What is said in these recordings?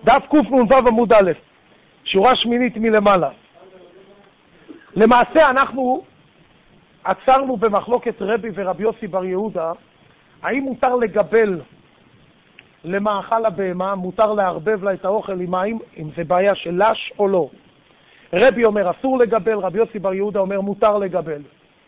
דף קנ"ו עמוד א', שורה שמינית מלמעלה. למעשה אנחנו עצרנו במחלוקת רבי ורבי יוסי בר יהודה, האם מותר לגבל למאכל הבהמה, מותר לערבב לה את האוכל עם מים, אם זה בעיה של לש או לא. רבי אומר אסור לגבל, רבי יוסי בר יהודה אומר מותר לגבל.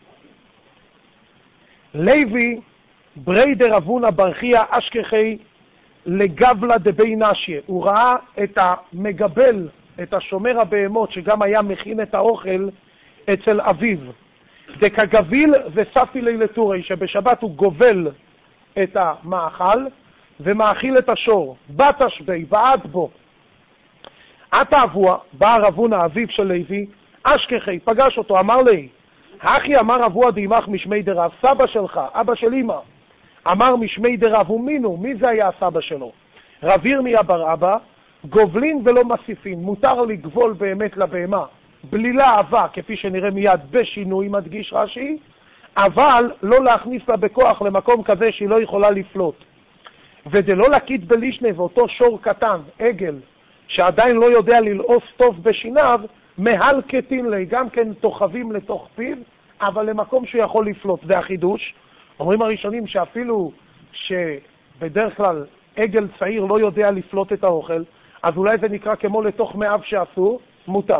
לוי בריידר אבונה ברכיה אשכחי לגבלה דבי נשיה, הוא ראה את המגבל, את השומר הבהמות שגם היה מכין את האוכל אצל אביו, דקגביל וספי לילתורי, שבשבת הוא גובל את המאכל ומאכיל את השור. בת השבי ועד בו עתה אבוה, בא רבונה אביו של לוי, אשכחי, פגש אותו, אמר לי, אחי אמר אבוה דימך משמי דרב, סבא שלך, אבא של אמא, אמר משמי דרב, ומינו, מי זה היה הסבא שלו? רב ירמיה בר אבא, גובלין ולא מוסיפין, מותר לגבול באמת לבהמה, בלילה אהבה, כפי שנראה מיד בשינוי, מדגיש רש"י, אבל לא להכניס לה בכוח למקום כזה שהיא לא יכולה לפלוט. ודלא להקיט בלישנה, ואותו שור קטן, עגל, שעדיין לא יודע ללעוס טוב בשיניו, מהלקטין לי, גם כן תוחבים לתוך פיו, אבל למקום שהוא יכול לפלוט. זה החידוש. אומרים הראשונים שאפילו שבדרך כלל עגל צעיר לא יודע לפלוט את האוכל, אז אולי זה נקרא כמו לתוך מאב שאסור, מותר.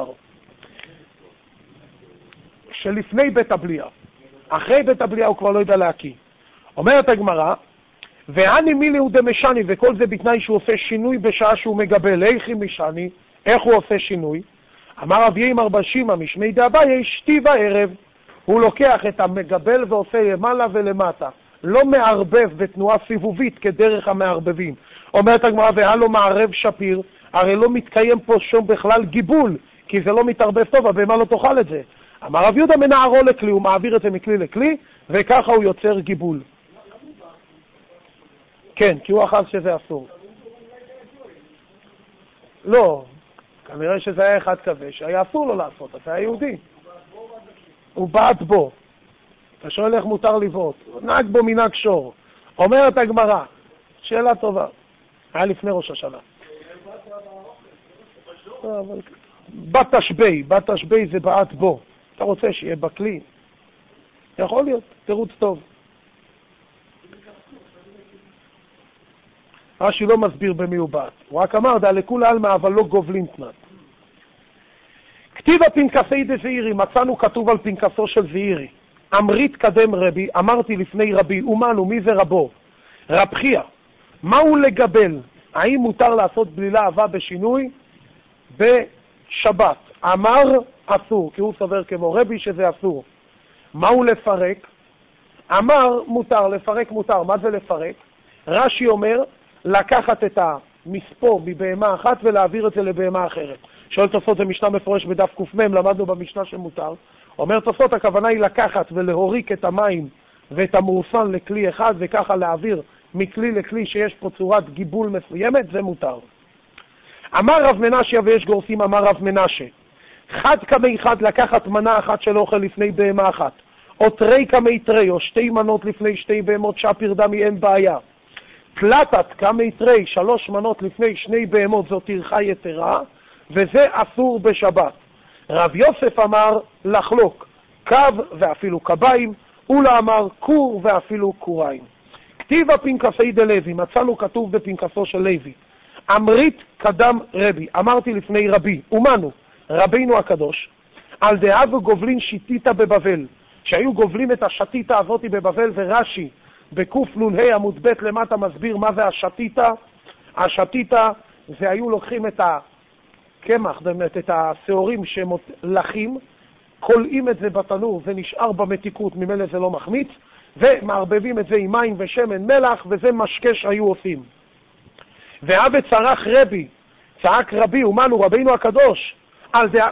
שלפני בית הבליעה, אחרי בית הבליעה הוא כבר לא יודע להקיא. אומרת הגמרא, ואני מילי הוא דמשני, וכל זה בתנאי שהוא עושה שינוי בשעה שהוא מגבל. איך עם משני? איך הוא עושה שינוי? אמר רב יאמר בר שימא משמי דאביי שתי בערב, הוא לוקח את המגבל ועושה למעלה ולמטה, לא מערבב בתנועה סיבובית כדרך המערבבים. אומרת הגמרא, והלא מערב שפיר, הרי לא מתקיים פה שום בכלל גיבול, כי זה לא מתערבב טוב, הבהמה לא תאכל את זה. אמר רב יהודה מנערו לכלי, הוא מעביר את זה מכלי לכלי, וככה הוא יוצר גיבול. כן, כי הוא אכל שזה אסור. לא, כנראה שזה היה אחד כזה, שהיה אסור לו לעשות, אתה היה יהודי. הוא בעט בו. אתה שואל איך מותר לבעוט. נהג בו מנהג שור. אומרת הגמרא, שאלה טובה. היה לפני ראש השנה. בת תשבי זה בעט בו. אתה רוצה שיהיה בכלי? יכול להיות, תירוץ טוב. רש"י לא מסביר במי הוא בעט. הוא רק אמר, דע לכולי עלמא אבל לא גובלין תנת. כתיב הפנקסי דזעירי, מצאנו כתוב על פנקסו של זעירי. אמרית קדם רבי, אמרתי לפני רבי, אומנו, מי זה רבו? רב חייא. מהו לגבל? האם מותר לעשות בלילה אהבה בשינוי? בשבת. אמר אסור, כי הוא סובר כמו רבי שזה אסור. מהו לפרק? אמר מותר, לפרק מותר. מה זה לפרק? רש"י אומר, לקחת את המספור מבהמה אחת ולהעביר את זה לבהמה אחרת. שואל תוספות, זה משנה מפורש בדף ק"מ, למדנו במשנה שמותר. אומר תוספות, הכוונה היא לקחת ולהוריק את המים ואת המורסן לכלי אחד, וככה להעביר מכלי לכלי שיש פה צורת גיבול מסוימת, זה מותר. אמר רב מנשה, ויש גורסים, אמר רב מנשה, חד כמי חד, לקחת מנה אחת של אוכל לפני בהמה אחת, או תרי כמי תרי, או שתי מנות לפני שתי בהמות, שפיר דמי אין בעיה. תלתת כמי תרי, 3 מנות לפני 2 בהמות, זו טרחה יתרה, וזה אסור בשבת. רב יוסף אמר לחלוק, קו ואפילו קביים, אולה אמר קור ואפילו קוריים. כתיב הפנקסי דלוי, מצאנו כתוב בפנקסו של לוי, אמרית קדם רבי, אמרתי לפני רבי, אומנו, רבינו הקדוש, על דאבו גובלין שיטית בבבל, שהיו גובלים את השטיטה הזאת בבבל, ורש"י בקוף נ"ה עמוד ב' למטה מסביר מה זה השטיטה. השטיטה זה היו לוקחים את הקמח, באמת את השעורים שמלחים, קולעים את זה בתנור, זה נשאר במתיקות, ממילא זה לא מחמיץ, ומערבבים את זה עם מים ושמן מלח, וזה משקה שהיו עושים. ואבא צרח רבי, צעק רבי, אומנו רבינו הקדוש, על דעה,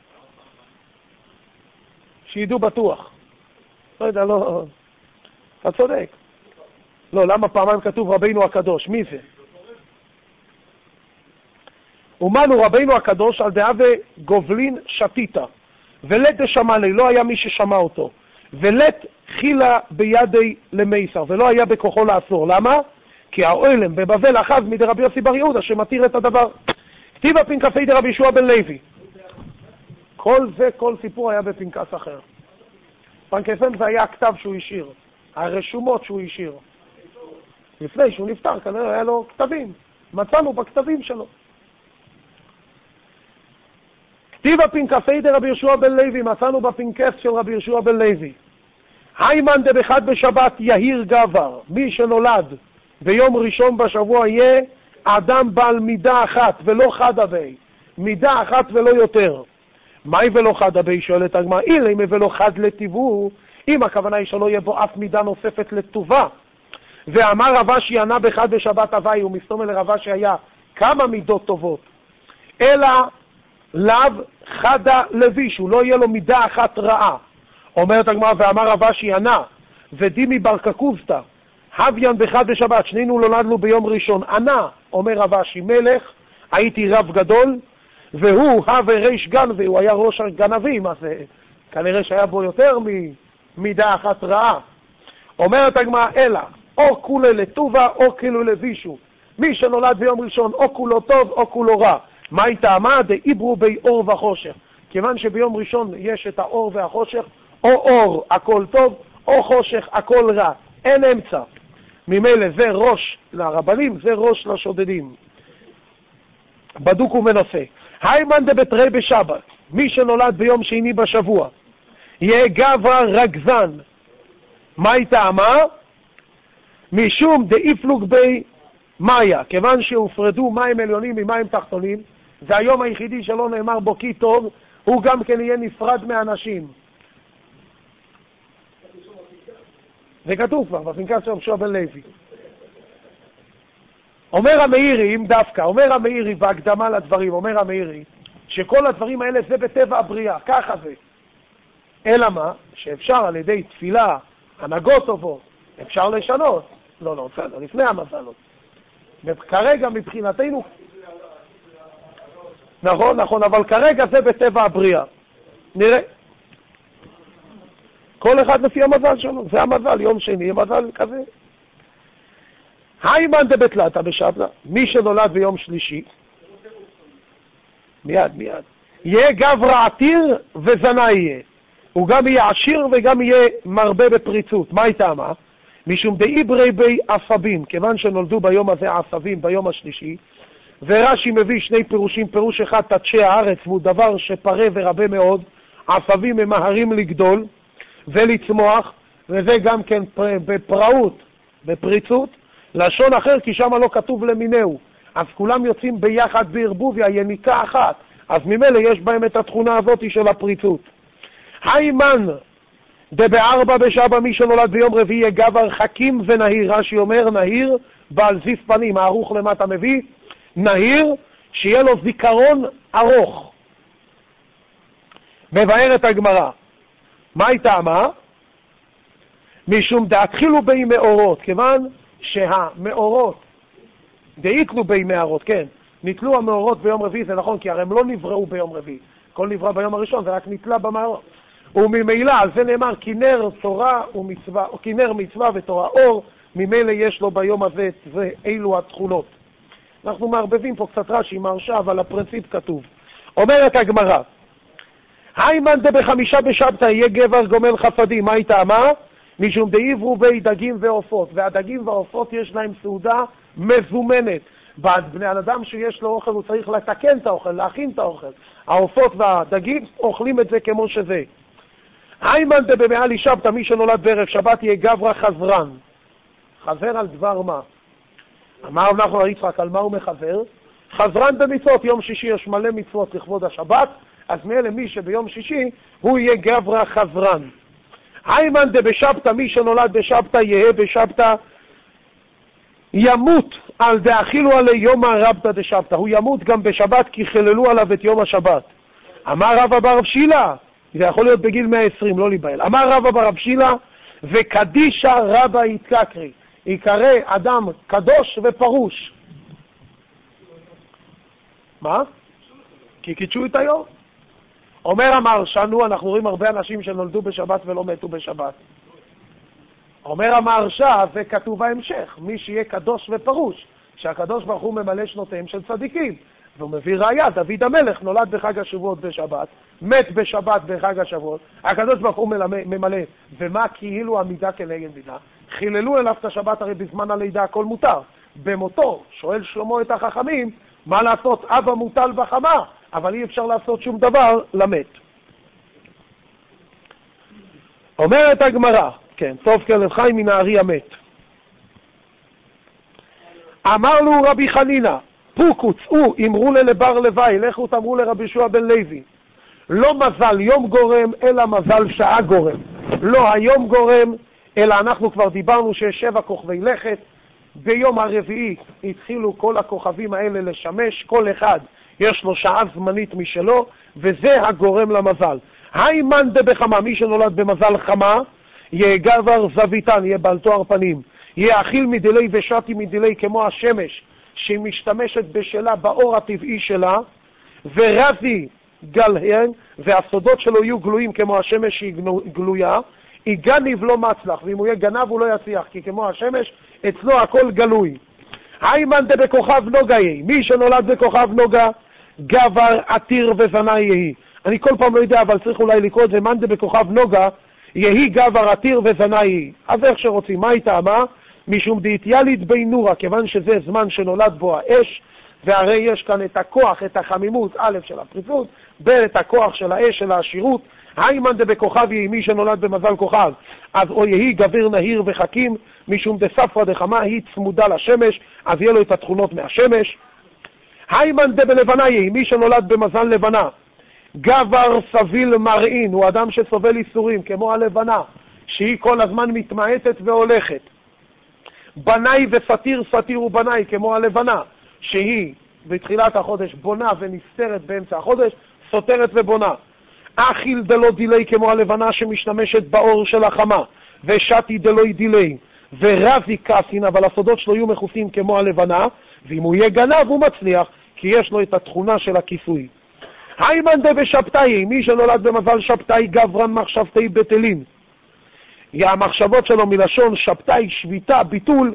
שידעו בטוח. לא יודע, לא, אתה צודק. לא, למה פעמיים כתוב רבינו הקדוש? מי זה? אומנו רבינו הקדוש על דעה וגובלין שתיתה, ולת דשמע לי, לא היה מי ששמע אותו, ולת חילה בידי למייסר, ולא היה בכוחו לעצור. למה? כי העולם בבבל אחז מדי רבי יוסי בר יהודה שמתיר את הדבר. כתיב הפנקסי די רבי ישוע בן לוי. כל סיפור היה בפנקס אחר. פנקסים זה היה הכתב שהוא השאיר, הרשומות שהוא השאיר. לפני שהוא נפטר, כנראה היה לו כתבים. מצאנו בכתבים שלו. כתיב הפנקסי די רבי ישוע בן לוי, מצאנו בפנקס של רבי ישוע בן לוי. היימן דבחד בשבת יהיר גבר, מי שנולד ביום ראשון בשבוע יהיה אדם בעל מידה אחת ולא חד אבי, מידה אחת ולא יותר. מהי ולא חד אבי? שואלת הגמרא, אם ולא חד לטיבו, אם הכוונה היא שלא יהיה בו אף מידה נוספת לטובה. ואמר רבשי ענה בחד בשבת הווי, הוא מסתום אל רבשי היה כמה מידות טובות, אלא לאו חדה לבישו, לא יהיה לו מידה אחת רעה. אומרת הגמרא, ואמר רבשי ענה ודימי בר קקובתא הוויין בחד בשבת, שנינו נולדנו ביום ראשון. ענה, אומר רבשי, מלך, הייתי רב גדול, והוא הווה ריש גנבי, הוא היה ראש הגנבים, אז כנראה שהיה בו יותר ממידה אחת רעה. אומרת הגמרא, אלא או כולה לטובה או כאילו לבישו, מי שנולד ביום ראשון או כולו טוב או כולו רע. מה היא טעמה? דאיברו בי אור וחושך, כיוון שביום ראשון יש את האור והחושך, או אור הכל טוב או חושך הכל רע, אין אמצע. ממילא זה ראש לרבנים, זה ראש לשודדים. בדוק ומנסה. היימן דבתרי בשבת, מי שנולד ביום שני בשבוע יהיה גברא רגזן. מה היא טעמה? משום דאיפלוג בי מאיה, כיוון שהופרדו מים עליונים ממים תחתונים, זה היום היחידי שלא נאמר בו כי טוב, הוא גם כן יהיה נפרד מאנשים. זה כתוב כבר בפנקס של רבי ישוע בן לוי. אומר המאירי, אם דווקא, אומר המאירי בהקדמה לדברים, אומר המאירי שכל הדברים האלה זה בטבע הבריאה, ככה זה. אלא מה? שאפשר על ידי תפילה, הנהגות טובות, אפשר לשנות. לא, בסדר, לפני המזלות. כרגע מבחינתנו, נכון, אבל כרגע זה בטבע הבריאה. נראה. כל אחד לפי המזל שלו, זה המזל, יום שני, המזל כזה. היימן דבתלתא בשבתא, מי שנולד ביום שלישי, מיד, יהיה גברא עתיר וזנה יהיה. הוא גם יהיה עשיר וגם יהיה מרבה בפריצות. מה היא טעמה? משום דאיברי בי עשבים, כיוון שנולדו ביום הזה עשבים ביום השלישי, ורש"י מביא שני פירושים, פירוש אחד תדשי הארץ, והוא דבר שפרה ורבה מאוד, עשבים ממהרים לגדול ולצמוח, וזה גם כן בפראות, בפריצות, לשון אחר כי שם לא כתוב למינהו, אז כולם יוצאים ביחד בערבוביה, יניקה אחת, אז ממילא יש בהם את התכונה הזאת של הפריצות. היימן דבארבע בשבע, מי שנולד ביום רביעי גבר חכים ונהיר. רש"י אומר נהיר בעל זיף פנים, הערוך למטה מביא נהיר שיהיה לו זיכרון ארוך. מבארת הגמרא, מה היא טעמה? משום דאתחילו בי מאורות, כיוון שהמאורות דאיקלו בי מאורות, כן, נתלו המאורות ביום רביעי, זה נכון, כי הרי הם לא נבראו ביום רביעי, כל נברא ביום הראשון, זה רק נתלה במאורות. וממילא, על זה נאמר, כנר תורה ומצווה, או כנר מצווה ותורה אור, ממילא יש לו ביום הזה, זה אילו התכונות. אנחנו מערבבים פה קצת רש"י מרשה, אבל הפרינציפ כתוב. אומרת הגמרא, היימן דבחמישה בשבתא יהיה גבר גומל חסדים. מה היא טעמה? משום דעברו בי דגים ועופות, והדגים והעופות יש להם סעודה מזומנת. בני אדם שיש לו אוכל הוא צריך לתקן את האוכל, להכין את האוכל. העופות והדגים אוכלים את זה כמו שזה. היימן דבמעלי שבתא, מי שנולד בערב שבת יהיה גברא חזרן. חזר על דבר מה? אמר רב נחמן יצחק, על מה הוא מחזר? חזרן במצוות, יום שישי יש מלא מצוות לכבוד השבת, אז מאלה מי שביום שישי הוא יהיה גברא חזרן. היימן דבשבתא, מי שנולד בשבתא יהיה בשבתא ימות על דאכילו עלי יום הרבתא דשבתא, הוא ימות גם בשבת כי חיללו עליו את יום השבת. אמר רבא בר רב שילה, זה יכול להיות בגיל 120, לא להיבהל. אמר רבא בר רב שילה, וקדישה רבא יתקקרי, יקרא אדם קדוש ופרוש. מה? כי קידשו את היום. אומר המרשנו, אנחנו רואים הרבה אנשים שנולדו בשבת ולא מתו בשבת. אומר המהרש"א, וכתוב בהמשך, מי שיהיה קדוש ופרוש, שהקדוש ברוך הוא ממלא שנותיהם של צדיקים. והוא מביא ראיה, דוד המלך נולד בחג השבועות בשבת, מת בשבת בחג השבועות, הקדוש ברוך הוא ממלא, ומה כאילו עמידה כנגד מידה? חיללו אליו את השבת, הרי בזמן הלידה הכל מותר. במותו שואל שלמה את החכמים, מה לעשות? אבא מוטל בחמה, אבל אי אפשר לעשות שום דבר למת. אומרת הגמרא, כן, טוב כלב חי מן הארי המת. אמר לו רבי חנינא, פוקו צאו, אמרו לבר לוואי, לכו תאמרו לרבי יהושע בן לוי, לא מזל יום גורם, אלא מזל שעה גורם. לא היום גורם, אלא אנחנו כבר דיברנו שיש 7 כוכבי לכת, ביום הרביעי התחילו כל הכוכבים האלה לשמש, כל אחד יש לו שעה זמנית משלו, וזה הגורם למזל. היימן דבחמה, מי שנולד במזל חמה, יהיה גבר זוויתן, יהיה בעל תואר פנים, יהיה אכיל מדילי ושתי מדילי כמו השמש, שהיא משתמשת בשלה באור הטבעי שלה, ורזי גלהן, והסודות שלו יהיו גלויים כמו השמש שהיא גלויה, היא גניב לא מצלח, ואם הוא יהיה גנב הוא לא יצליח, כי כמו השמש אצלו הכל גלוי. היימן דבכוכב נוגה יהי, מי שנולד בכוכב נוגה, גבר עתיר וזנה יהי. אני כל פעם לא יודע, אבל צריך אולי לקרוא את זה, מן דבכוכב נוגה, יהי גבר עתיר וזנה יהי. אז איך שרוצים, מה הייתה מה? משום דאיתיאלית בי נורה, כיוון שזה זמן שנולד בו האש, והרי יש כאן את הכוח, את החמימות, א' של הפריצות, ב' את הכוח של האש, של העשירות. היימן דבכוכב יהי, מי שנולד במזל כוכב, אז או יהי גביר נהיר וחכים, משום דספרא דחמה היא צמודה לשמש, אז יהיה לו את התכונות מהשמש. היימן דבלבנה יהי, מי שנולד במזל לבנה, גבר סביל מרעין, הוא אדם שסובל איסורים, כמו הלבנה, שהיא כל הזמן מתמעטת והולכת. בנאי וסתיר, סתיר ובנאי, כמו הלבנה, שהיא בתחילת החודש בונה ונסתרת באמצע החודש, סותרת ובונה. אכיל דלו דילי, כמו הלבנה שמשתמשת באור של החמה, ושתי דלו דילי, ורזי קסין, אבל הסודות שלו יהיו מכוסים כמו הלבנה, ואם הוא יהיה גנב הוא מצליח, כי יש לו את התכונה של הכיסוי. היימן דבשבתאי, מי שנולד במזל שבתאי, גברן מחשבתי בטלין. המחשבות שלו מלשון שבתאי, שביטה, ביטול,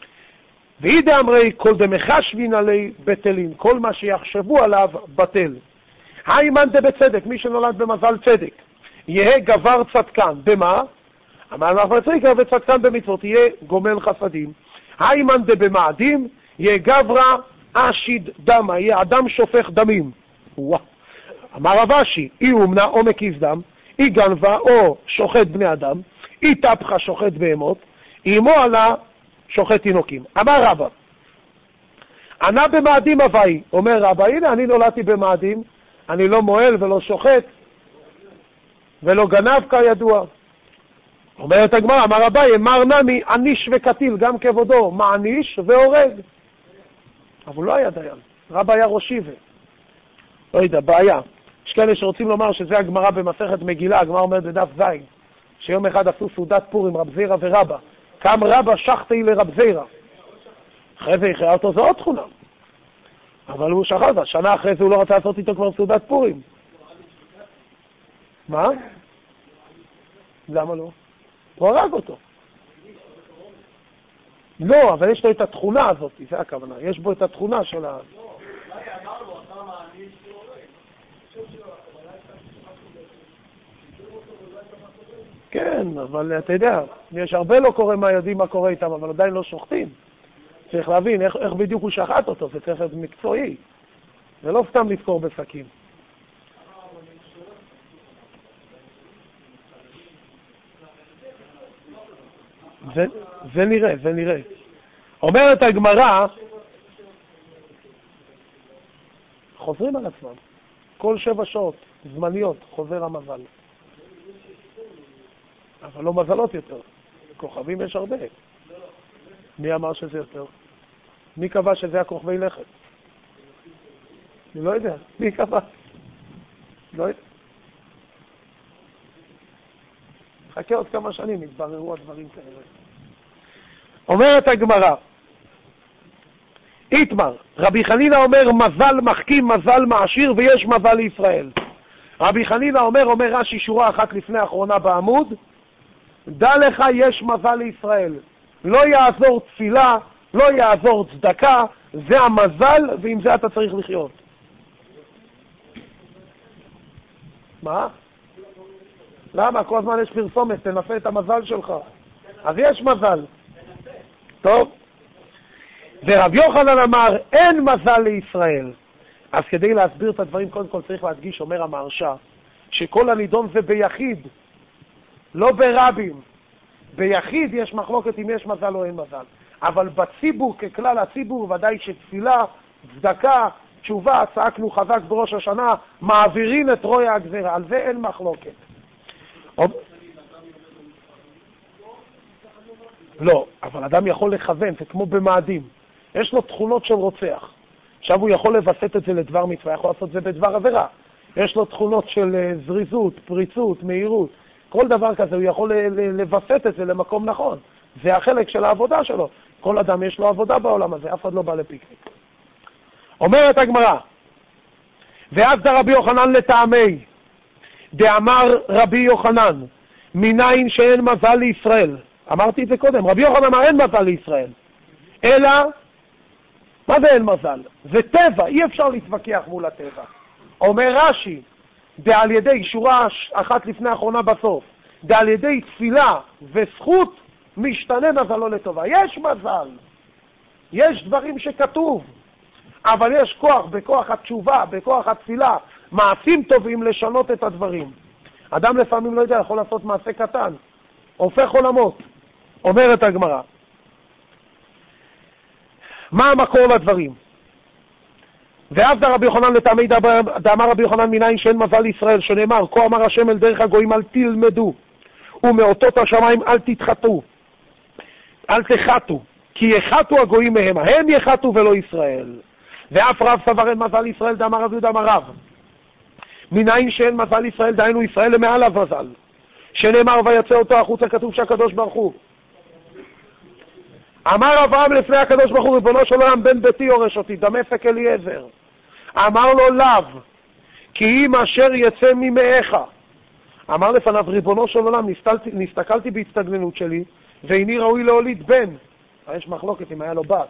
ואידה אמרי, כל דמחשבין עלי בטלין, כל מה שיחשבו עליו בטל. היימן דבצדק, מי שנולד במזל צדק, יהיה גבר צדקן. במה? אמר אנחנו נצריקה וצדקן במצוות, יהיה גומל חסדים. היימן דבמאדים, יהיה גברה אשיד דמה, יהיה אדם שופך דמים. אמר רבשי, אי אומנה או מקיס דם, אי גנבה או שוחט בני אדם, אי תפחה שוחט בהמות, אי מועלה שוחט תינוקים. אמר רבא, ענה במאדים אביי, אומר רבא, הנה אני נולדתי במאדים, אני לא מועל ולא שוחט ולא גנב כידוע. אומרת הגמרא, אמר אביי, מר נמי עניש וקטיל, גם כבודו מעניש והורג. אבל לא היה דיין, רבא היה ראש ישיבה. לא יודע, בעיה. יש כאלה שרוצים לומר שזה הגמרא במסכת מגילה, הגמרא אומרת בדף ז', שיום אחד עשו סעודת פורים, רב זירא ורבא. קם רבא שחטי לרב זירא. אחרי זה הכריע אותו, זו עוד תכונה. אבל הוא שחט, שנה אחרי זה הוא לא רצה לעשות איתו כבר סעודת פורים. מה? למה לא? הוא הרג אותו. לא, אבל יש לו את התכונה הזאת, זה הכוונה. יש בו את התכונה של ה... כן, אבל אתה יודע, יש הרבה לא קורא מה יודעים מה קורה איתם, אבל עדיין לא שוחטים. צריך להבין איך בדיוק הוא שחט אותו, זה צריך להיות מקצועי. זה לא סתם לתקור בסכין. זה נראה. אומרת הגמרא, חוזרים על עצמם. כל 7 שעות זמניות חוזר המזל. אבל לא מזלות יותר. כוכבים יש הרבה. מי אמר שזה יותר? מי קבע שזה הכוכבי לכת? אני לא יודע. מי קבע? לא יודע. חכה עוד כמה שנים, יתבררו הדברים כאלה. אומרת הגמרא, איתמר, רבי חנינא אומר מזל מחכים, מזל מעשיר, ויש מזל לישראל. רבי חנינא אומר רש"י שורה אחת לפני האחרונה בעמוד, דע לך יש מזל לישראל. לא יעזור תפילה, לא יעזור צדקה, זה המזל, ועם זה אתה צריך לחיות. מה? למה? כל הזמן יש פרסומת, תנסה את המזל שלך. אז יש מזל. טוב. ורב יוחנן אמר, אין מזל לישראל. אז כדי להסביר את הדברים, קודם כל צריך להדגיש, אומר המהרש"א, שכל הנידון זה ביחיד, לא ברבים. ביחיד יש מחלוקת אם יש מזל או אין מזל. אבל בציבור, ככלל הציבור, ודאי שתפילה, צדקה, תשובה, צעקנו חזק בראש השנה, מעבירים את רוי הגזירה. על זה אין מחלוקת. לא, אבל אדם יכול לכוון, זה כמו במאדים. יש לו תכונות של רוצח. עכשיו הוא יכול לבסט את זה לדבר מצווה, יכול לעשות את זה בדבר עבירה. יש לו תכונות של זריזות, פריצות, מהירות. כל דבר כזה הוא יכול לבסט את זה למקום נכון. זה החלק של העבודה שלו. כל אדם יש לו עבודה בעולם הזה, אף אחד לא בא לפיקניק. אומרת הגמרא, ואז רבי יוחנן לטעמי, דאמר רבי יוחנן, מניין שאין מזל לישראל. אמרתי את זה קודם, רבי יוחנן אמר אין מזל לישראל. אלא, מה זה אין מזל? זה טבע, אי אפשר להתווכח מול הטבע. אומר רש"י, ועל ידי שורה אחת לפני האחרונה בסוף, ועל ידי תפילה וזכות משתנה מזלו לטובה. יש מזל, יש דברים שכתוב, אבל יש כוח, בכוח התשובה, בכוח התפילה, מעשים טובים לשנות את הדברים. אדם לפעמים לא יודע, יכול לעשות מעשה קטן, הופך עולמות. אומרת הגמרא, מה המקור לדברים? ואף רבי יוחנן לטעמי דאמר רבי יוחנן מניין שאין מזל לישראל, שנאמר, כה אמר השם אל דרך הגויים אל תלמדו, ומאותות השמיים אל תתחתו, אל תחתו, כי יחתו הגויים מהם, הם יחתו ולא ישראל. ואף רב סבר אין מזל לישראל, דאמר רב יהודה אמר רב, מניין שאין מזל לישראל, דהיינו ישראל למעל המזל, שנאמר ויצא אותו החוצה, כתוב שהקדוש ברוך הוא. אמר אברהם לפני הקדוש ברוך הוא, ריבונו של עולם, בן ביתי יורש אותי, דמשק אליעזר. אמר לו לאו, כי אם אשר יצא ממאיך. אמר לפניו, ריבונו של עולם, נסתכלתי בהצטגננות שלי, ואיני ראוי להוליד בן. יש מחלוקת אם היה לו בת.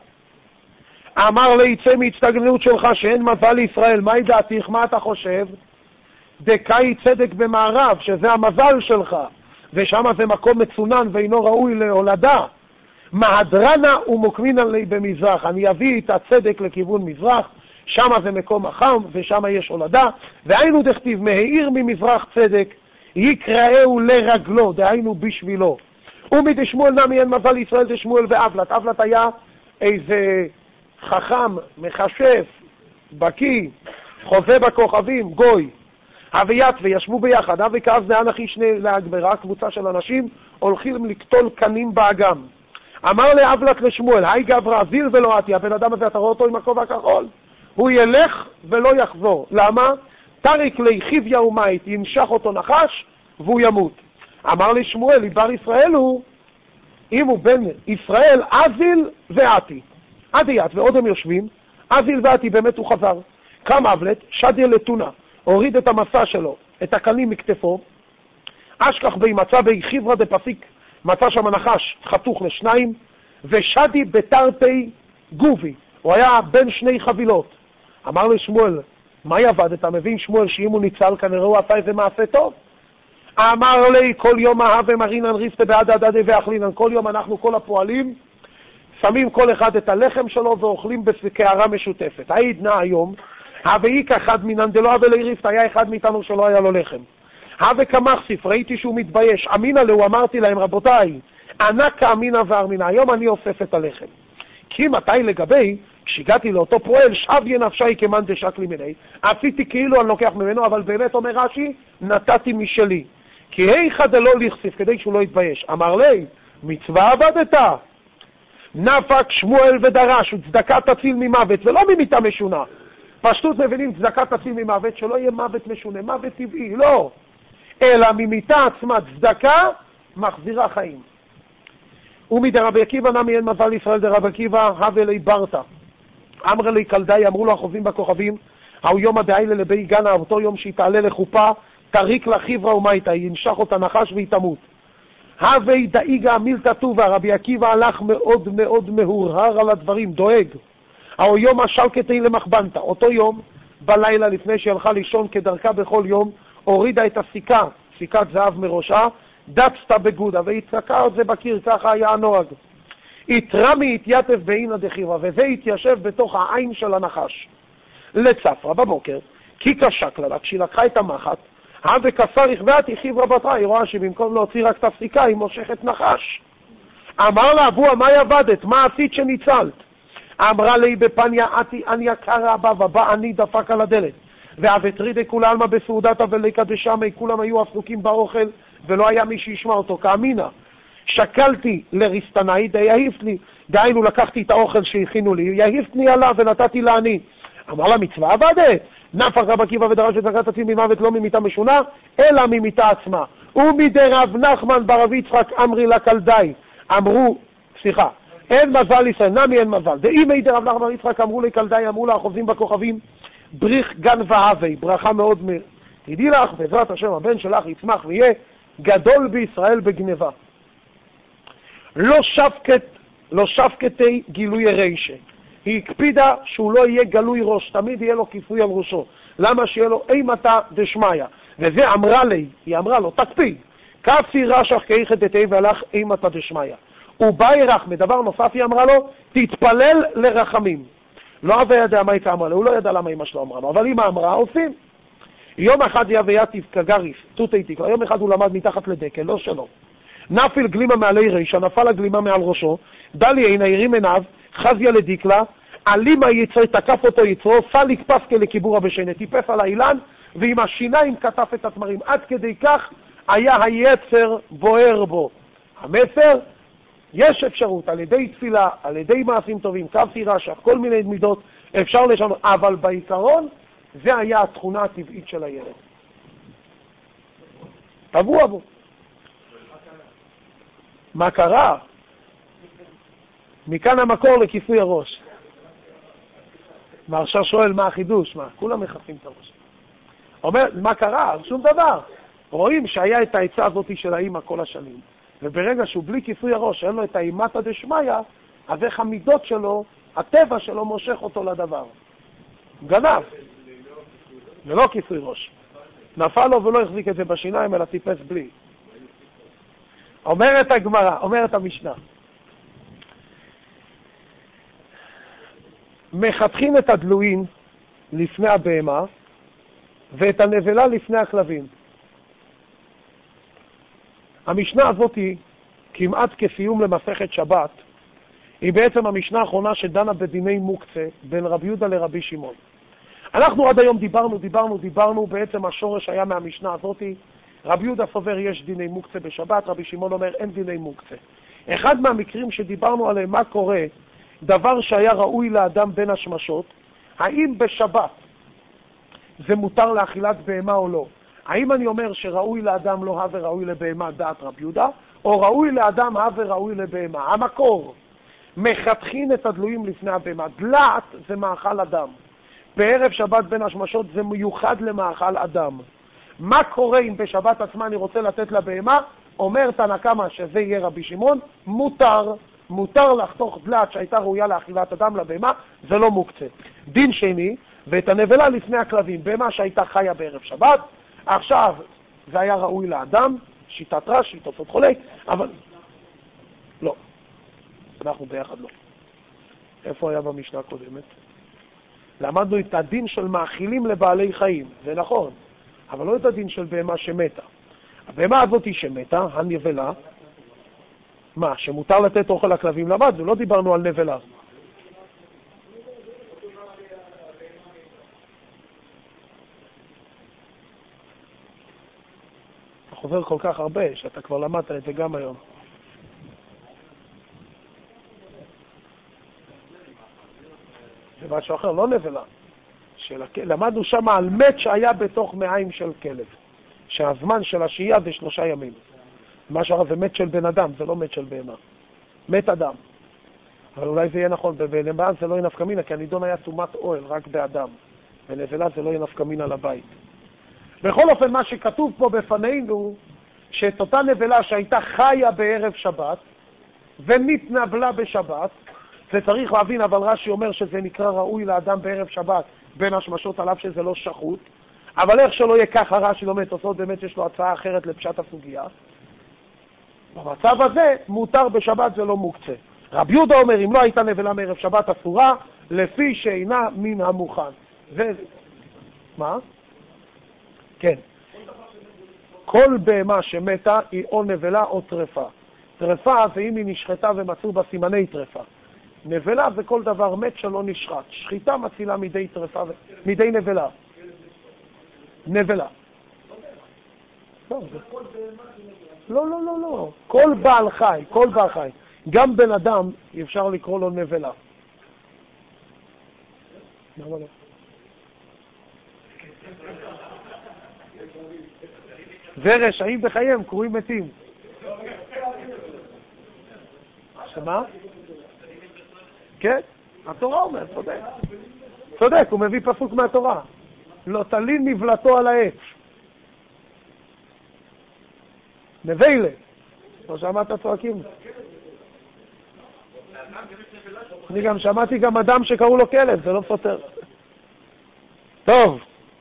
אמר ליצא מהצטגננות שלך שאין מזל לישראל, מהי דעתיך, מה אתה חושב? דקאי צדק במערב, שזה המזל שלך, ושם זה מקום מצונן ואינו ראוי להולדה. מהדרנה ומוקמין עלי במזרח, אני אביא את הצדק לכיוון מזרח, שם זה מקום החם ושם יש הולדה, והיינו דכתיב מהעיר ממזרח צדק, יקראהו לרגלו, דהיינו בשבילו. ומדשמואל נמי אין מזל ישראל דשמואל ואבלת. אבלת היה איזה חכם, מחשף, בקי, חוזה בכוכבים, גוי. אביית וישבו ביחד, אבי כאב זה אנכי שני להגברה, קבוצה של אנשים הולכים לקטול קנים באגם. אמר לאבלת לשמואל, היי גברא, זיל ולא עתי, הבן אדם הזה, אתה רואה אותו עם הכובע הכחול? הוא ילך ולא יחזור. למה? תריק ליחיביה ומית, ינשך אותו נחש והוא ימות. אמר לשמואל, עבר ישראל הוא, אם הוא בן ישראל, אזיל ועתי. עדיית, ועוד הם יושבים, אזיל ועתי, באמת הוא חזר. קם אבלת, שדיה לתונה, הוריד את המסע שלו, את הקנים מכתפו, אשכח בי מצא בי חיברה דפסיק, מצא שם נחש חתוך לשניים, ושדי בתרתי גובי, הוא היה בין שני חבילות. אמר לשמואל, מה יעבד? אתה מבין שמואל שאם הוא ניצל כנראה הוא עשה איזה מעשה טוב? אמר לי, כל יום אהבה מרינן ריסטה בעד עדדי ואכלינן, כל יום אנחנו כל הפועלים שמים כל אחד את הלחם שלו ואוכלים בקערה משותפת. העידנה היום, הוויק אחד מינן דלא הווה לי ריסטה, היה אחד מאיתנו שלא היה לו לחם. הווה כמחסיף, ראיתי שהוא מתבייש, אמינה לו, אמרתי להם, רבותיי, ענק כאמינה וארמינה, היום אני אוסף את הלחם. כי מתי לגבי, כשהגעתי לאותו פועל, שביה נפשי כמן דשק לי מיני, עשיתי כאילו אני לוקח ממנו, אבל באמת אומר רש"י, נתתי משלי. כי היכא דלא לכסיף, כדי שהוא לא יתבייש. אמר לי, מצווה עבדת. נפק שמואל ודרש, וצדקה תציל ממוות, ולא ממיתה משונה. פשטות מבינים, צדקה תציל ממוות, שלא יהיה מוות משונה, מוות טבעי, לא. אלא ממיתה עצמה, צדקה מחזירה חיים. ומדרבי עקיבא נמי אין מזל לישראל דרבי עקיבא, הווה לי ברתא. אמר לי קלדאי, אמרו לו החוזים בכוכבים, הוא יום הדאילה לבי גנה, אותו יום שהיא תעלה לחופה, תריק לה חיברה ומייתה, ינשך אותה נחש והיא תמות. הווי דאיגה מילתא טובה, רבי עקיבא הלך מאוד מאוד מהורהר על הדברים, דואג. או יום השלקתי למחבנתה, אותו יום, בלילה לפני שהיא הלכה לישון כדרכה בכל יום, הורידה את הסיכה, סיכת זהב מראשה, דצתה בגודה, והתרקה את זה בקיר, ככה היה הנוהג. התרמי התייתף בעינה דחיבה, וזה התיישב בתוך העין של הנחש. לצפרה בבוקר, כי קשק לה, כשהיא לקחה את המחט, וכסר יכבעת היא חיברה בתרה, היא רואה שבמקום להוציא רק את הסיכה, היא מושכת נחש. אמר לה, אבוה, מה יבדת? מה עשית שניצלת? אמרה לי בפניה עתי אניה קרא בה ובא אני דפק על הדלת. והוותרידי כולה עלמה בסעודתה וליקה דשמי, כולם היו עסוקים באוכל ולא היה מי שישמע אותו, כאמינה. שקלתי לריסטנאי, יהיף לי, דהיינו לקחתי את האוכל שהכינו לי, יהיפני עליו ונתתי לעני. אמר לה, מצווה עבדת? נפק רב עקיבא ודרש וזרקת עצים ממוות לא ממיתה משונה, אלא ממיתה עצמה. ומדי רב נחמן ברב יצחק אמרי לקלדאי, אין מזל ישראל, נמי אין מזל. דאי מידי רב נחמן יצחק אמרו לקלדאי, אמרו לה החוזים בכוכבים, בריך גן והווי, ברכה מאוד תדעי לך, בעזרת השם הבן שלך יצמח ויהיה גדול בישראל בגניבה. לא שפקתי גילוי רישה. היא הקפידה שהוא לא יהיה גלוי ראש, תמיד יהיה לו כיסוי על ראשו. למה שיהיה לו אימתא דשמיא? וזה אמרה לי, היא אמרה לו, תקפיד. כפי רשך כאיכת דתי והלך אימתא דשמיא. וביירח, מדבר נוסף היא אמרה לו, תתפלל לרחמים. לא אבי ידע מה היא אמרה לו, הוא לא ידע למה אמא שלו אמרה לו, אבל אמא אמרה, עושים. יום אחד יבייתיב כגריף, תותי תקווה, יום אחד הוא למד מתחת לדקל, לא שלו. נפיל גלימה מעלי רישה, נפל הגלימה מעל ראשו, דלי עינה, הרים עיניו, חזיה לדיקלה, עלימה יצר, תקף אותו יצרו, פליק פסקה לקיבורה בשנה, טיפף על האילן, ועם השיניים כתף את התמרים. עד כדי כך היה היצר בוער בו. המסר, יש אפשרות, על ידי תפילה, על ידי מעשים טובים, כפי רשך, כל מיני מידות, אפשר לשנות, אבל בעיקרון, זה היה התכונה הטבעית של הילד. טבוע בו. מה קרה? מכאן המקור לכיסוי הראש. מרשה שואל מה החידוש, מה? כולם מחפים את הראש. אומר, מה קרה? שום דבר. רואים שהיה את העצה הזאת של האמא כל השנים, וברגע שהוא בלי כיסוי הראש, אין לו את האימתא דשמיא, אז איך המידות שלו, הטבע שלו מושך אותו לדבר. גנב. ולא כיסוי ראש. נפל לו ולא החזיק את זה בשיניים, אלא טיפס בלי. אומרת הגמרא, אומרת המשנה, מחתכים את הדלויים לפני הבהמה ואת הנבלה לפני הכלבים. המשנה הזאת היא כמעט כסיום למסכת שבת, היא בעצם המשנה האחרונה שדנה בדיני מוקצה בין רבי יהודה לרבי שמעון. אנחנו עד היום דיברנו, בעצם השורש היה מהמשנה הזאת, רבי יהודה סובר יש דיני מוקצה בשבת, רבי שמעון אומר אין דיני מוקצה. אחד מהמקרים שדיברנו עליהם, מה קורה, דבר שהיה ראוי לאדם בין השמשות, האם בשבת זה מותר לאכילת בהמה או לא? האם אני אומר שראוי לאדם לא הווה ראוי לבהמה דעת רבי יהודה, או ראוי לאדם הווה ראוי לבהמה? המקור, מחתכין את הדלויים לפני הבהמה. דלעת זה מאכל אדם. בערב שבת בין השמשות זה מיוחד למאכל אדם. מה קורה אם בשבת עצמה אני רוצה לתת לבהמה? אומר תנא קמא שזה יהיה רבי שמעון, מותר לחתוך דלעת שהייתה ראויה לאכילת אדם לבהמה, זה לא מוקצה. דין שני, ואת הנבלה לפני הכלבים, בהמה שהייתה חיה בערב שבת, עכשיו זה היה ראוי לאדם, שיטת רש"י, תוספות חולק, אבל לא, אנחנו ביחד לא. איפה היה במשנה הקודמת? למדנו את הדין של מאכילים לבעלי חיים, זה נכון, אבל לא את הדין של בהמה שמתה. הבהמה הזאת היא שמתה, הנבלה, מה, שמותר לתת אוכל לכלבים? למדנו, לא דיברנו על נבלה. אתה חוזר כל כך הרבה, שאתה כבר למדת את זה גם היום. זה משהו אחר, לא נבלה. למדנו שם על מת שהיה בתוך מעיים של כלב, שהזמן של השהייה זה 3 ימים. משהו אחר זה מת של בן אדם, זה לא מת של בהמה. מת אדם. אבל אולי זה יהיה נכון, בנבלה זה לא יהיה נפקא מינה, כי הנידון היה טומאת אוהל, רק באדם. בנבלה זה לא יהיה נפקא מינה לבית. בכל אופן, מה שכתוב פה בפנינו, שאת אותה נבלה שהייתה חיה בערב שבת ונתנבלה בשבת, זה צריך להבין, אבל רש"י אומר שזה נקרא ראוי לאדם בערב שבת, בין השמשות עליו שזה לא שחוט, אבל איך שלא יהיה ככה, רש"י לומד תוספות, באמת יש לו הצעה אחרת לפשט הסוגיה. במצב הזה מותר בשבת, זה לא מוקצה. רבי יהודה אומר, אם לא הייתה נבלה מערב שבת אסורה, לפי שאינה מן המוכן. מה? כן. כל בהמה שמתה היא או נבלה או טרפה. טרפה זה אם היא נשחטה ומצאו בה סימני טרפה. נבלה זה כל דבר מת שלא נשחט. שחיטה מצילה מידי טרפה, מידי נבלה. נבלה. לא, לא, לא, לא. כל בעל חי, כל בעל חי. גם בן אדם אפשר לקרוא לו נבלה. למה לא? ורשעים בחייהם קרויים מתים. שמה? כן, התורה אומר, צודק. צודק, הוא מביא פסוק מהתורה. לא תלין נבלתו על העץ. נבלה. לא שמעת צועקים? אני גם שמעתי גם אדם שקראו לו כלב, זה לא סותר. טוב.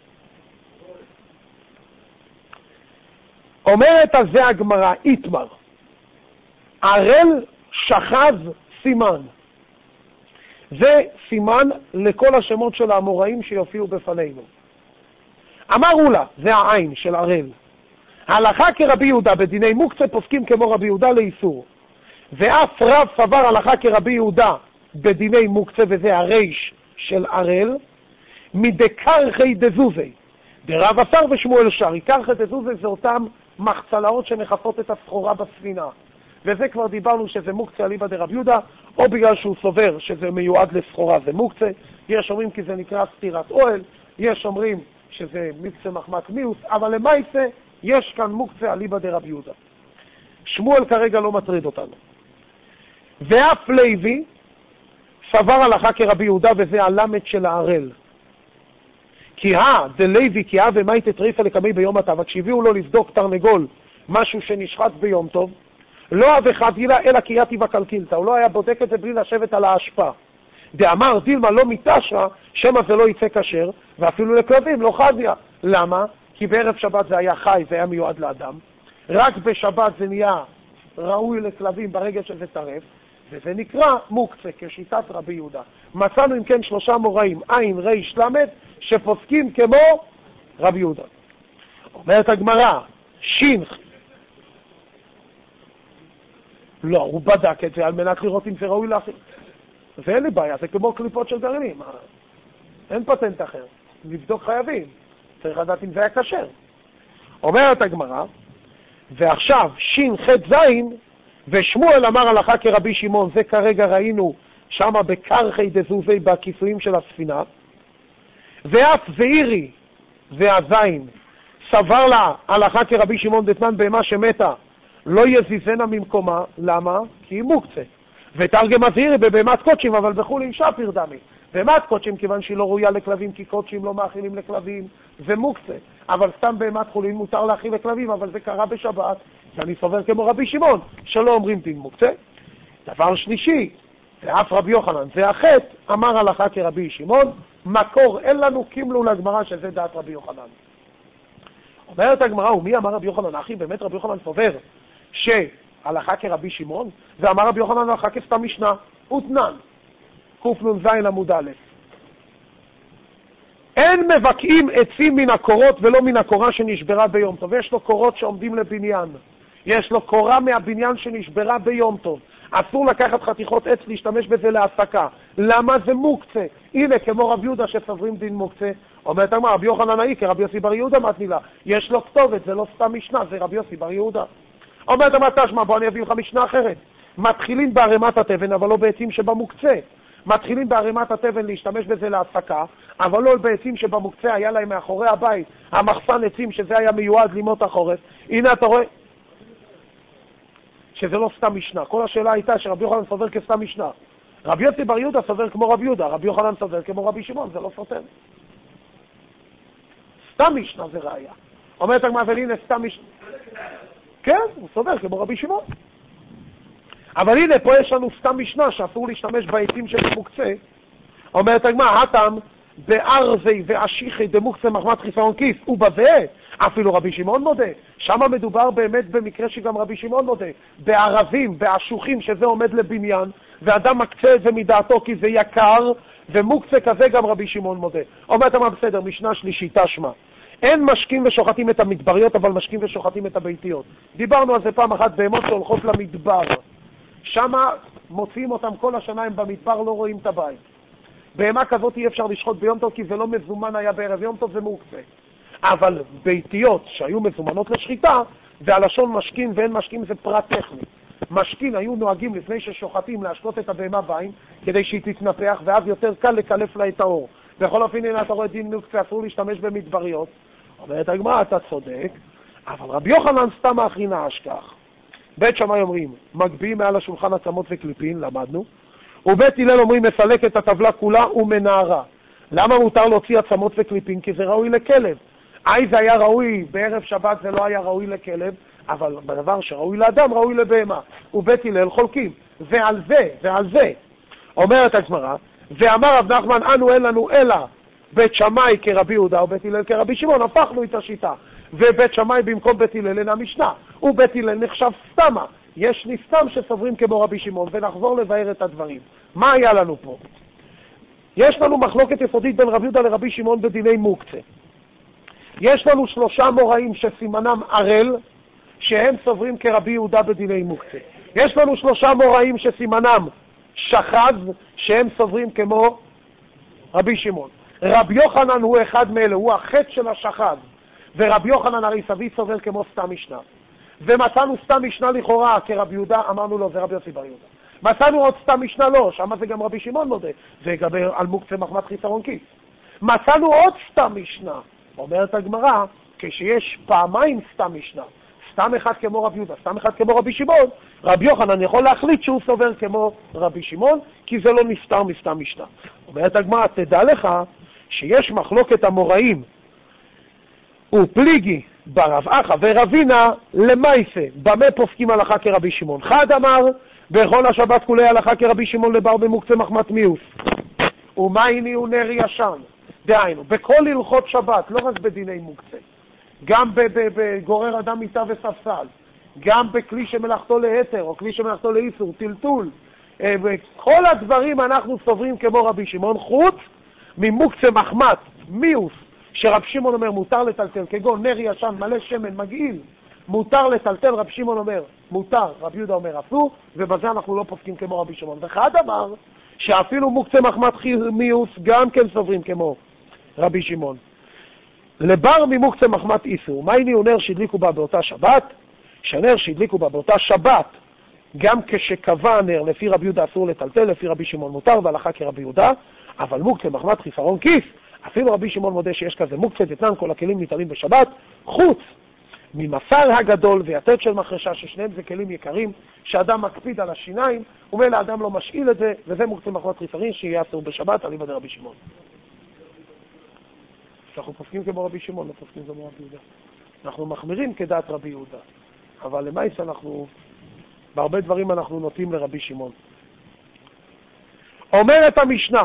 אומרת על זה הגמרא, איתמר, ערל שחז סימן. זה סימן לכל השמות של האמוראים שיופיעו בפנינו. אמרו לה, זה העין של ערל. ההלכה כרבי יהודה בדיני מוקצה פוסקים כמו רבי יהודה לאיסור. ואף רב סבר הלכה כרבי יהודה בדיני מוקצה, וזה הריש של ערל, מדקרחי דזוזי. דרב אסר ושמואל שרי. קרחי דזוזי זה אותם מחצלאות שמחפות את הסחורה בספינה. וזה כבר דיברנו שזה מוקצה אליבא דרב יהודה, או בגלל שהוא סובר שזה מיועד לסחורה זה מוקצה. יש אומרים כי זה נקרא סתירת אוהל, יש אומרים שזה מוקצה מחמת מיוס, אבל למעשה יש כאן מוקצה אליבא דרב יהודה. שמואל כרגע לא מטריד אותנו. ואף לוי סבר הלכה כרבי יהודה, וזה הלמד של הערל. כי דלוי כי ומאי תטריפה לקמי ביום הטבע, כשהביאו לו לבדוק תרנגול, משהו שנשחט ביום טוב, לא אבחדילה אלא קייתי וקלקילתא, הוא לא היה בודק את זה בלי לשבת על ההשפעה. דאמר דילמה לא מתשרה, שמה זה לא יצא כשר, ואפילו לכלבים לא חדיה. למה? כי בערב שבת זה היה חי, זה היה מיועד לאדם. רק בשבת זה נהיה ראוי לכלבים ברגע שזה טרף, וזה נקרא מוקצה כשיטת רבי יהודה. מצאנו אם כן 3 מוראים, עין, ריש, למד, שפוסקים כמו רבי יהודה. אומרת הגמרא, שינך. לא, הוא בדק את זה על מנת לראות אם זה ראוי לאחר. ואין לי בעיה, זה כמו קליפות של גרעינים. אין פטנט אחר. לבדוק חייבים. צריך לדעת אם זה היה קשר. אומרת הגמרא, ועכשיו שין ח' זין, ושמואל אמר הלכה כרבי שמעון, זה כרגע ראינו שמה בקרחי דזוזי בכיסויים של הספינה, ואף זעירי והזין סבר לה הלכה כרבי שמעון דתנן בהמה שמתה לא יזיזנה ממקומה. למה? כי היא מוקצה. ותרגם הזעירי בבהמת קודשים, אבל בחולין שפיר דמי. בהמת קודשים כיוון שהיא לא ראויה לכלבים, כי קודשים לא מאכילים לכלבים, זה מוקצה. אבל סתם בהמת חולין מותר להאכיל לכלבים, אבל זה קרה בשבת, ואני סובר כמו רבי שמעון, שלא אומרים דין מוקצה. דבר שלישי, ואף רבי יוחנן, זה החטא, אמר הלכה כרבי שמעון, מקור אין לנו, קימלו לגמרא שזה דעת רבי יוחנן. אומרת הגמרא, ומי אמר רבי יוחנן? אחי, באמת רבי יוחנן סובר שהלכה כרבי שמעון, ואמר רבי יוחנן הלכה כסתם משנה, ותנן, קנ"ז עמוד א'. אין מבקעים עצים מן הקורות ולא מן הקורה שנשברה ביום טוב. יש לו קורות שעומדים לבניין. יש לו קורה מהבניין שנשברה ביום טוב. אסור לקחת חתיכות עץ להשתמש בזה להעסקה. למה? זה מוקצה. הנה, כמו רבי יהודה שסוברים דין מוקצה. אומרת הגמרא, רבי יוחנן האי, כרבי יוסי בר יהודה מתנילה. יש לו כתובת, זה לא סתם משנה, זה רבי יוסי בר יהודה. אומרת הגמרא, תשמע, בוא אני אביא לך משנה אחרת. מתחילים בערימת התבן, אבל לא בעצים שבמוקצה. מתחילים בערימת התבן להשתמש בזה להעסקה, אבל לא בעצים שבמוקצה היה להם מאחורי הבית, המחסן עצים שזה היה מיועד לימות החורף. הנה אתה רואה שזה לא סתם משנה. כל השאלה הייתה שרבי יוחנן סובר כסתם משנה. רבי יוסי בר יהודה סובר כמו רבי יהודה, רבי יוחנן סובר כמו רבי שמעון, זה לא סותר. סתם משנה זה ראיה. אומרת הגמרא, אבל הנה סתם משנה. כן, הוא סובר כמו רבי שמעון. אבל הנה, פה יש לנו סתם משנה שאסור להשתמש בעצים של מוקצה. אומרת הגמרא, הטעם בארזי ואשיחי דמוקצה מחמת חיסרון כיס, ובזה אפילו רבי שמעון מודה. שם מדובר באמת במקרה שגם רבי שמעון מודה. בערבים, באשוחים, שזה עומד לבניין, ואדם מקצה את זה מדעתו כי זה יקר, ומוקצה כזה גם רבי שמעון מודה. אומרת מה בסדר, משנה שלישית, תשמע. אין משקים ושוחטים את המדבריות, אבל משקים ושוחטים את הביתיות. דיברנו על זה פעם אחת, בהמות שהולכות למדבר. שם מוציאים אותם כל השנה, הם במדבר לא רואים את הבית. בהמה כזאת אי אפשר לשחוט ביום טוב, כי זה לא מזומן היה בערב יום טוב, זה מוקצה. אבל ביתיות שהיו מזומנות לשחיטה, והלשון משכין ואין משכין זה פרט טכני. משכין היו נוהגים לפני ששוחטים להשקות את הבהמה בעין, כדי שהיא תתנפח, ואז יותר קל לקלף לה את האור. בכל אופן, הנה אתה רואה דין מוקצה, אסור להשתמש במדבריות. אומרת הגמרא, אתה צודק, אבל רבי יוחנן סתם האחרינה אשכח. בית שמאי אומרים, מגביהים מעל השולחן עצמות וקליפין, למדנו, ובית הלל אומרים, מסלק את הטבלה כולה ומנערה. למה מותר להוציא עצמות וקליפין? כי זה ראוי לכלב. זה היה ראוי, בערב שבת זה לא היה ראוי לכלב, אבל בדבר שראוי לאדם, ראוי לבהמה. ובית הלל חולקים. ועל זה, אומרת הגמרא, ואמר רב נחמן, אנו אין לנו אלא בית שמאי כרבי יהודה ובית הלל כרבי שמעון, הפכנו את השיטה. ובית שמאי במקום בית הלל אין המשנה. ובית הלל נחשב סתמה. יש נסתם שסוברים כמו רבי שמעון, ונחזור לבאר את הדברים. מה היה לנו פה? יש לנו מחלוקת יסודית בין רבי יהודה לרבי שמעון בדיני מוקצה. יש לנו 3 מוראים שסימנם ערל, שהם סוברים כרבי יהודה בדיני מוקצה. יש לנו 3 מוראים שסימנם שחז, שהם סוברים כמו רבי שמעון. רבי יוחנן הוא אחד מאלה, הוא החטא של השחז. ורבי יוחנן הרי סבי סובר כמו סתם משנה. ומצאנו סתם משנה לכאורה כרבי יהודה, אמרנו לו זה רבי יוסי בר יהודה. מצאנו עוד סתם משנה לא, שמה זה גם רבי שמעון מודה, זה יגבר על מוקצה מחמת חיסרון כיס. מצאנו עוד סתם משנה, אומרת הגמרא, כשיש פעמיים סתם משנה, סתם אחד כמו רבי יהודה, סתם אחד כמו רבי שמעון, רבי יוחנן יכול להחליט שהוא סובר כמו רבי שמעון, כי זה לא נסתר מסתם משנה. אומרת הגמרא, תדע לך שיש מחלוקת המוראים ופליגי ברב אחא ורבינה למייסה, במה פוסקים הלכה כרבי שמעון? חד אמר, בכל השבת כולי הלכה כרבי שמעון לבר במוקצה מחמת מיאוס. ומייני הוא נר ישן. דהיינו, בכל הלכות שבת, לא רק בדיני מוקצה, גם בגורר אדם מיטה וספסל, גם בכלי שמלאכתו להתר, או כלי שמלאכתו לאיסור, טלטול, כל הדברים אנחנו סוברים כמו רבי שמעון, חוץ ממוקצה מחמת מיאוס, שרב שמעון אומר מותר לטלטל, כגון נר ישן מלא שמן מגעיל, מותר לטלטל, רב שמעון אומר מותר, רב יהודה אומר אסור, ובזה אנחנו לא פוסקים כמו רבי שמעון. ואחד אמר שאפילו מוקצה מחמת מיאוס גם כן סוברים כמו רבי שמעון. לבר ממוקצה מחמת איסור, מייני הוא נר שהדליקו בה באותה שבת, שנר שהדליקו בה באותה שבת, גם כשקבע הנר לפי רבי יהודה אסור לטלטל, לפי רבי שמעון מותר, והלכה כרבי יהודה, אבל מוקצה מחמת חיסרון כיס, אפילו רבי שמעון מודה שיש כזה מוקצה, דתנן כל הכלים ניטלים בשבת, חוץ ממסר הגדול ויתד של מחרשה, ששניהם זה כלים יקרים, שאדם מקפיד על השיניים, ומילא האדם לא משאיל את זה, וזה מוקצה מחמת חיסרון שיהיה אסור בשבת, אליבא דרבי שמעון. אנחנו פוסקים כמו רבי שמעון, לא פוסקים כמו רבי יהודה. אנחנו מחמירים כדעת רבי יהודה, אבל למעשה אנחנו, בהרבה דברים אנחנו נוטים לרבי שמעון. אומרת המשנה,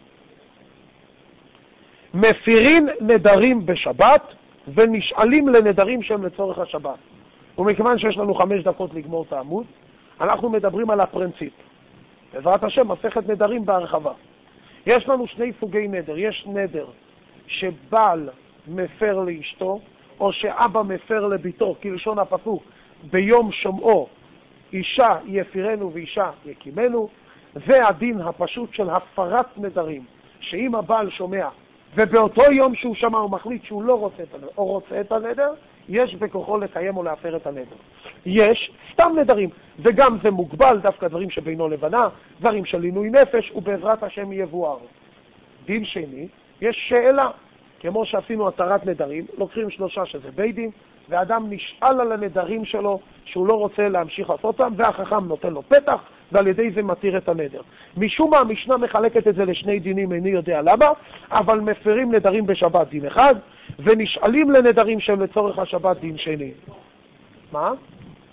מפירים נדרים בשבת ונשאלים לנדרים שהם לצורך השבת. ומכיוון שיש לנו 5 דקות לגמור את העמוד, אנחנו מדברים על הפרינציפ. בעזרת השם, מסכת נדרים בהרחבה. יש לנו 2 סוגי נדר. יש נדר שבעל מפר לאשתו, או שאבא מפר לביתו, כלשון הפסוק, ביום שומעו, אישה יפירנו ואישה יקימנו. זה הדין הפשוט של הפרת נדרים, שאם הבעל שומע, ובאותו יום שהוא שמע הוא מחליט שהוא לא רוצה את הנדר, או רוצה את הנדר, יש בכוחו לקיים או להפר את הנדר. יש סתם נדרים, וגם זה מוגבל, דווקא דברים שבינו לבנה, דברים של עינוי נפש, ובעזרת השם יבואר. דין שני, יש שאלה, כמו שעשינו התרת נדרים, לוקחים 3 שזה בית דין, ואדם נשאל על הנדרים שלו שהוא לא רוצה להמשיך לעשות אותם, והחכם נותן לו פתח, ועל ידי זה מתיר את הנדר. משום מה המשנה מחלקת את זה ל2 דינים, איני יודע למה, אבל מפרים נדרים בשבת דין אחד, ונשאלים לנדרים שהם לצורך השבת דין שני. מה?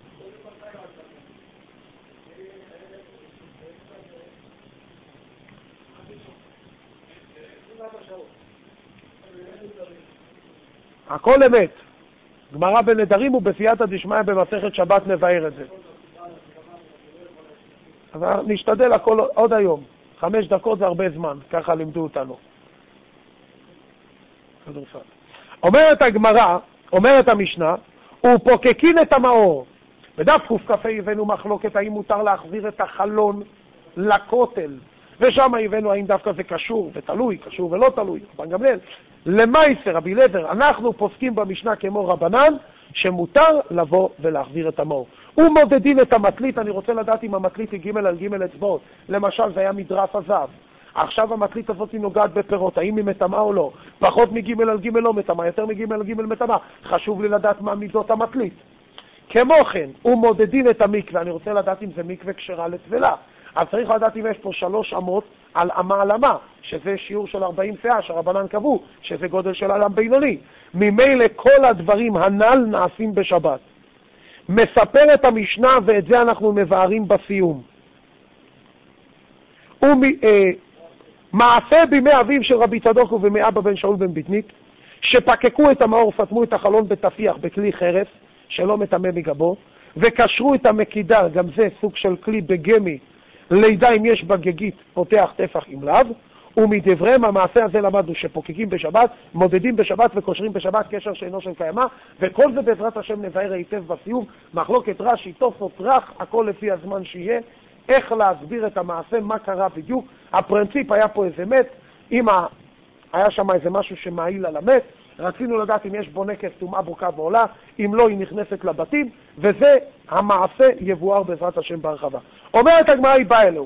הכל אמת. גמרא בנדרים ובסייעתא דשמיא במסכת שבת מבאר את זה. אבל נשתדל הכל עוד היום. 5 דקות זה הרבה זמן, ככה לימדו אותנו. אומרת הגמרא, אומרת המשנה, ופוקקין את המאור. בדף קכ"ה הבאנו מחלוקת האם מותר להחזיר את החלון לכותל, ושם הבאנו האם דווקא זה קשור ותלוי, קשור ולא תלוי, רבן גמליאל. למעשה רבי אליעזר, אנחנו פוסקים במשנה כמו רבנן, שמותר לבוא ולהחזיר את המאור. ומודדים את המטלית, אני רוצה לדעת אם המטלית היא ג' על ג' אצבעות. למשל זה היה מדרס הזהב. עכשיו המטלית הזאת היא נוגעת בפירות, האם היא מטמאה או לא? פחות מג' על ג' לא מטמאה, יותר מג' על ג' מטמאה. חשוב לי לדעת מה מידות המטלית. כמו כן, ומודדים את המקווה, אני רוצה לדעת אם זה מקווה כשרה לטבילה. אז צריך לדעת אם יש פה 3 אמות על אמה על אמה, שזה שיעור של 40 שאה, שהרבנן קבעו, שזה גודל של אדם בינוני. ממילא כל הדברים הנ"ל נעשים בשבת. מספר את המשנה, ואת זה אנחנו מבארים בסיום. מעשה בימי אביו של רבי צדוק ובימי אבא בן שאול בן ביתנית, שפקקו את המאור, סתמו את החלון בתפיח בכלי חרס, שלא מטמא מגבו, וקשרו את המקידה, גם זה סוג של כלי בגמי, לידע אם יש בגגית פותח טפח עם לב, ומדבריהם המעשה הזה למדנו שפוקקים בשבת, מודדים בשבת וקושרים בשבת קשר שאינו של קיימה, וכל זה בעזרת השם נבהר היטב בסיום. מחלוקת רש"י, תוספות רך, הכל לפי הזמן שיהיה, איך להסביר את המעשה, מה קרה בדיוק. הפרינציפ היה פה איזה מת, היה שם איזה משהו שמעיל על המת, רצינו לדעת אם יש בו נקס טומאה בוקה ועולה, אם לא היא נכנסת לבתים, וזה המעשה יבואר בעזרת השם בהרחבה. אומרת הגמרא, היא באה אלוהו.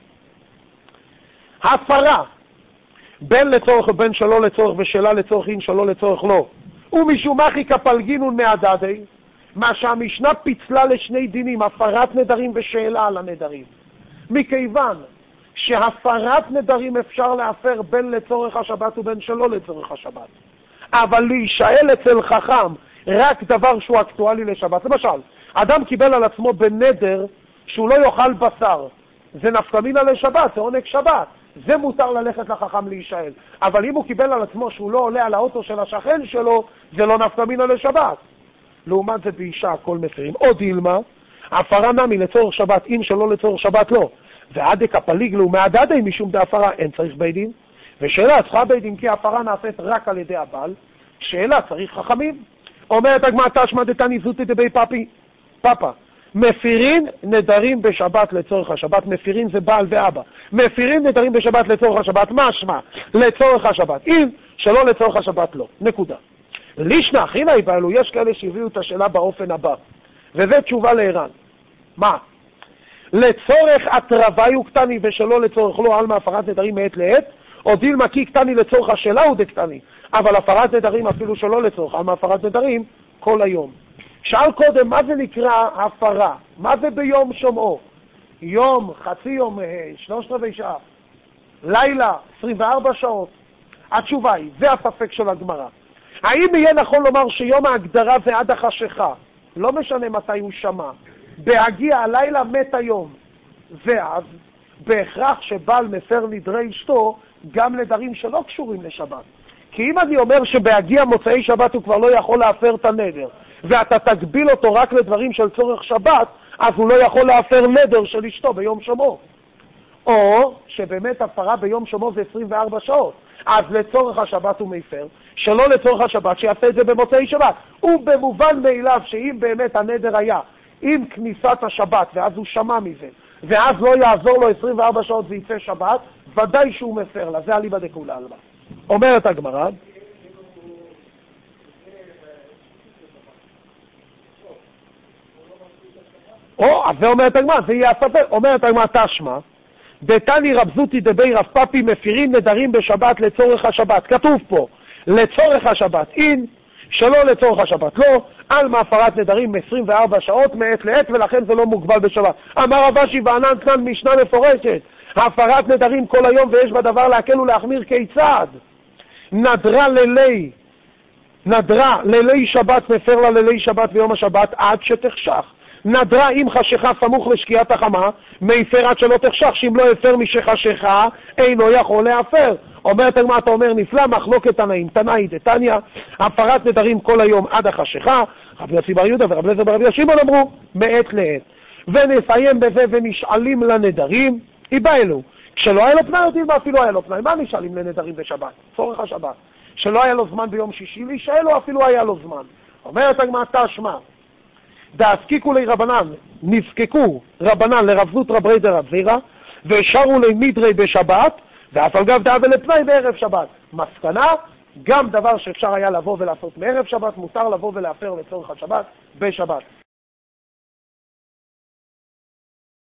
הפרה, בין לצורך ובין שלא לצורך, ושאלה לצורך אין שלא לצורך לא, ומשום אחי כפלגינון מהדדי, מה שהמשנה פיצלה לשני דינים, הפרת נדרים ושאלה על הנדרים. מכיוון שהפרת נדרים אפשר להפר בין לצורך השבת ובין שלא לצורך השבת, אבל להישאל אצל חכם רק דבר שהוא אקטואלי לשבת. למשל, אדם קיבל על עצמו בנדר שהוא לא יאכל בשר, זה נפקא מינה לשבת, זה עונג שבת, זה מותר ללכת לחכם להישאל. אבל אם הוא קיבל על עצמו שהוא לא עולה על האוטו של השכן שלו, זה לא נפקא מינה לשבת. לעומת זה באישה הכל מפרים. או דילמה, הפרה נמי לצורך שבת, אם שלא לצורך שבת לא. ועד כפליג לו מהדדי משום דהפרה, אין צריך בית דין. ושאלה צריכה בית דין כי ההפרה נעשית רק על ידי הבעל, שאלה צריך חכמים. אומרת הגמרא תשמע דתני זוטי דבי פאפה, מפירין נדרים בשבת לצורך השבת. מפירין זה בעל ואבא. מפירין נדרים בשבת לצורך השבת, משמע לצורך השבת, אם שלא לצורך השבת לא. נקודה. לישנא חינה יבעלו, יש כאלה שהביאו את השאלה באופן הבא, וזה תשובה לערן. מה? לצורך התרווי הוא קטני ושלא לצורך לא, על מהפרת נדרים מעת לעת, או דילמה כי קטני לצורך השאלה הוא דקטני, אבל הפרת נדרים אפילו שלא לצורך, על מהפרת נדרים כל היום. שאל קודם, מה זה נקרא הפרה? מה זה ביום שומעו? יום, חצי יום, 3/4 שעה, לילה, 24 שעות. התשובה היא, זה הספק של הגמרא. האם יהיה נכון לומר שיום ההגדרה זה עד החשיכה? לא משנה מתי הוא שמע. בהגיע הלילה מת היום. ואז בהכרח שבעל מפר נדרי אשתו גם נדרים שלא קשורים לשבת. כי אם אני אומר שבהגיע מוצאי שבת הוא כבר לא יכול להפר את הנדר, ואתה תגביל אותו רק לדברים של צורך שבת, אז הוא לא יכול להפר נדר של אשתו ביום שמו. או שבאמת הפרה ביום שמו זה 24 שעות. אז לצורך השבת הוא מפר, שלא לצורך השבת שיעשה את זה במוצאי שבת. ובמובן מאליו שאם באמת הנדר היה עם כניסת השבת ואז הוא שמע מזה, ואז לא יעזור לו 24 שעות ויצא שבת, ודאי שהוא מפר לה. זה אליבא דכולי עלמא. אומרת הגמרא, אז זה אומרת הגמרא, זה יהיה הספק. אומרת הגמרא תשמע, דתני רב זוטי דבי רב פאפי מפירים נדרים בשבת לצורך השבת. כתוב פה, לצורך השבת אין, שלא לצורך השבת לא, על מהפרת נדרים 24 שעות מעת לעת, ולכן זה לא מוגבל בשבת. אמר רב אשי וענן כאן משנה מפורשת, הפרת נדרים כל היום ויש בדבר להקל ולהחמיר. כיצד? נדרה לילי שבת, מפר לה לילי שבת ויום השבת עד שתחשך. נדרה עם חשיכה סמוך לשקיעת החמה, מיפר עד שלא תחשך, שאם לא יפר משחשיכה, אינו יכול להפר. אומרת הגמרא, אתה אומר נפלא, מחלוקת תנאים, תנאי דתניא, הפרת נדרים כל היום עד החשיכה, רבי יוסי בר יהודה ורבי אליעזר ברבי שמעון אמרו, מעת לעת. ונסיים בזה ונשאלים לנדרים, איבאלו, כשלא היה לו פנאי יודעים מה אפילו היה לו פנאי, מה נשאלים לנדרים בשבת? צורך השבת. שלא היה לו זמן ביום שישי להישאל לו, אפילו היה לו זמן. אומרת הגמרא תשמע, דעסקיקו לי רבנן, נזקקו רבנן לרבנות רבי דרב זירא, ושרו לי מדרי בשבת, ואף על גב דאבה לפנאי בערב שבת. מסקנה, גם דבר שאפשר היה לבוא ולעשות מערב שבת, מותר לבוא ולהפר לצורך השבת בשבת.